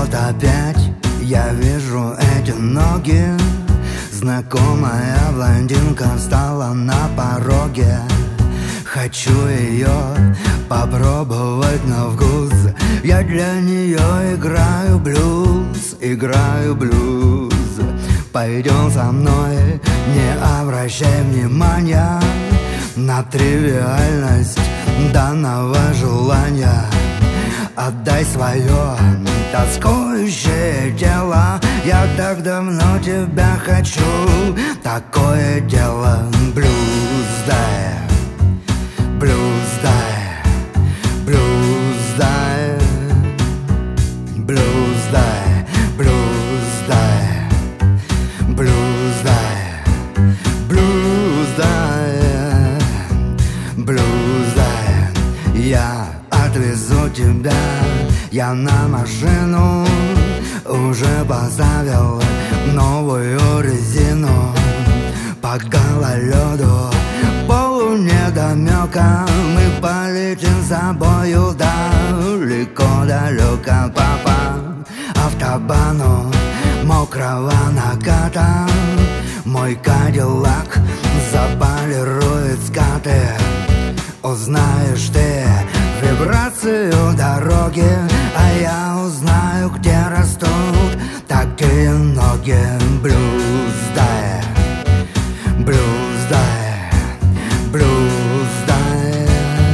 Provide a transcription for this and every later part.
вот опять я вижу эти ноги. Знакомая блондинка встала на пороге. Хочу ее попробовать на вкус. Я для нее играю блюз, играю блюз. Пойдем со мной, не обращай внимания на тривиальность данного желания. Отдай свое тоскующее тело. Я так давно тебя хочу. Такое дело. Блюз дай, блюз дай, блюз дай, блюз дай, блюз дай, блюз дай, блюз дай, блюз дай. Я отвезу тебя, я на машину уже поставил новую резину. По гололеду, полунедомека мы полетим с собою далеко-далеко по автобану мокрого наката. Мой кадиллак заполирует скаты. Узнаешь ты вибрацию дороги, а я узнаю, где растут такие ноги. Блюз дай, блюз дай, блюз дай,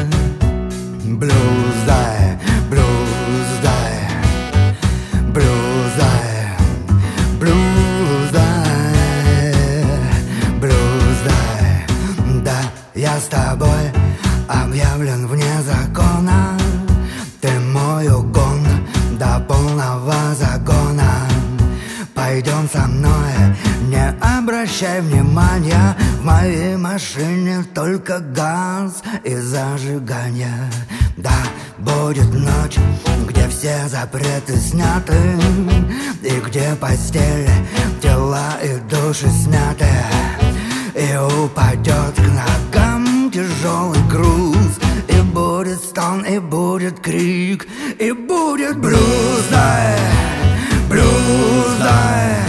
блюз дай, блюз дай, блюз дай, блюз дай, блюз дай. Да, я с тобой объявлен вне закона. Ты мой угон до полного загона. Пойдем со мной, не обращай внимания. В моей машине только газ и зажигание. Да, будет ночь, где все запреты сняты, и где постели, тела и души смяты. И упадет к ногам тяжелый груз, и будет стон, и будет крик, и будет блюз дай, блюз дай,